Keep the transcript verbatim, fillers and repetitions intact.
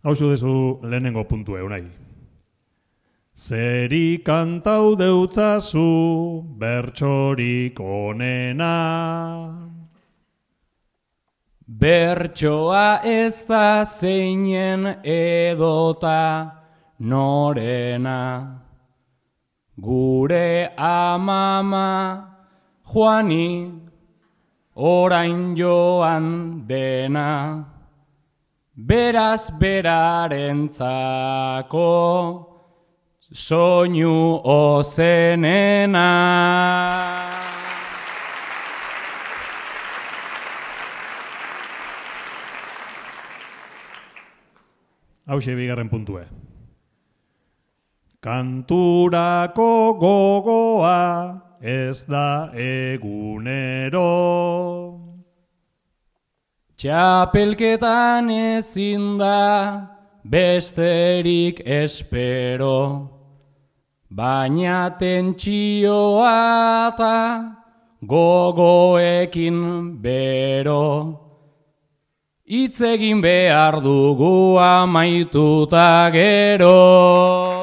Hauzu dezu lehenengo puntue, unai. Zeri kantau deutzazu bertsorik onena. Bertsoa ez da zeinen edota norena. Gure amama Juani orain joan dena. Beraz berarentzako soinu ozenena. Hauxe bigarren puntue. Kanturako gogoa ez da egunero. Txapelketan ezin da besterik espero, baina tentsioa eta gogoekin bero. Hitz egin behar dugu amaituta gero.